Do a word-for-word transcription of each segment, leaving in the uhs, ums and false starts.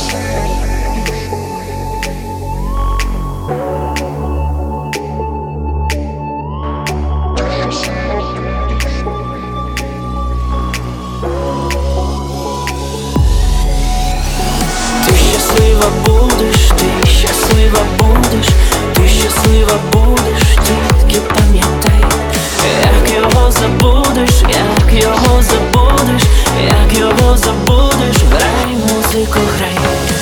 Щаслива будеш, ти щаслива будеш, ти щаслива будеш, тільки пам'ятай, як його забудеш, як його забудеш, як його забудеш, грай музику, грай.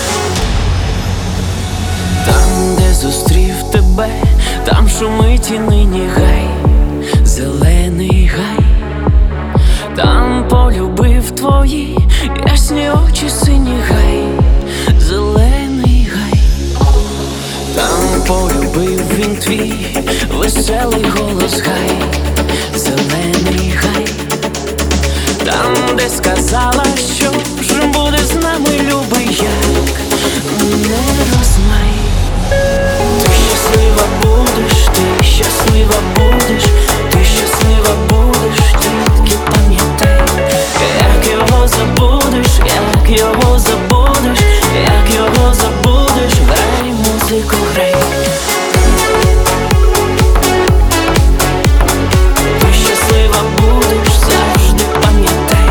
Там, де зустрів тебе, там шумить і нині гай, зелений гай. Там полюбив твої ясні очі, сині гай, зелений гай. Там полюбив він твій веселий голос гай, зелений гай. Там, де сказала, що ж буде з нами, любий, як не розмай. Ти щаслива будеш, ти щаслива будеш, ти щаслива будеш, тільки пам'ятай, як його забудеш, як його забудеш, як його забудеш, грай музику, грай. Ти щаслива будеш, завжди пам'ятай,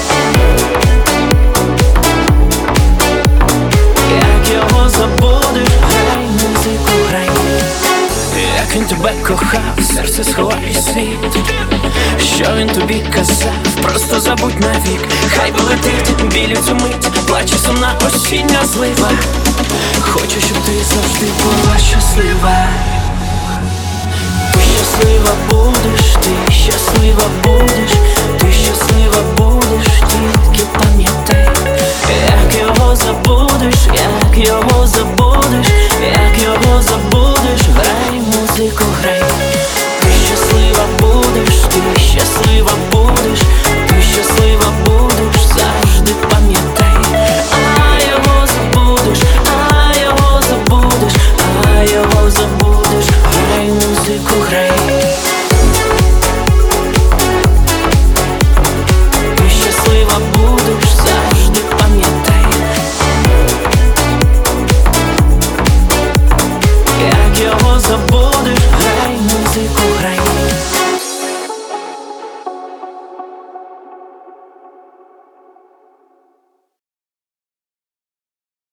як його забудеш, грай музику, грай. Як він тебе кохав, серце сховає світ, що він тобі казав, просто забудь навік. Хай полетить білю цю мить, плаче сумна осіння злива. Хочу, щоб ти завжди була щаслива. Ти щаслива будеш, ти щаслива будеш, ти щаслива будеш, тільки пам'ятай.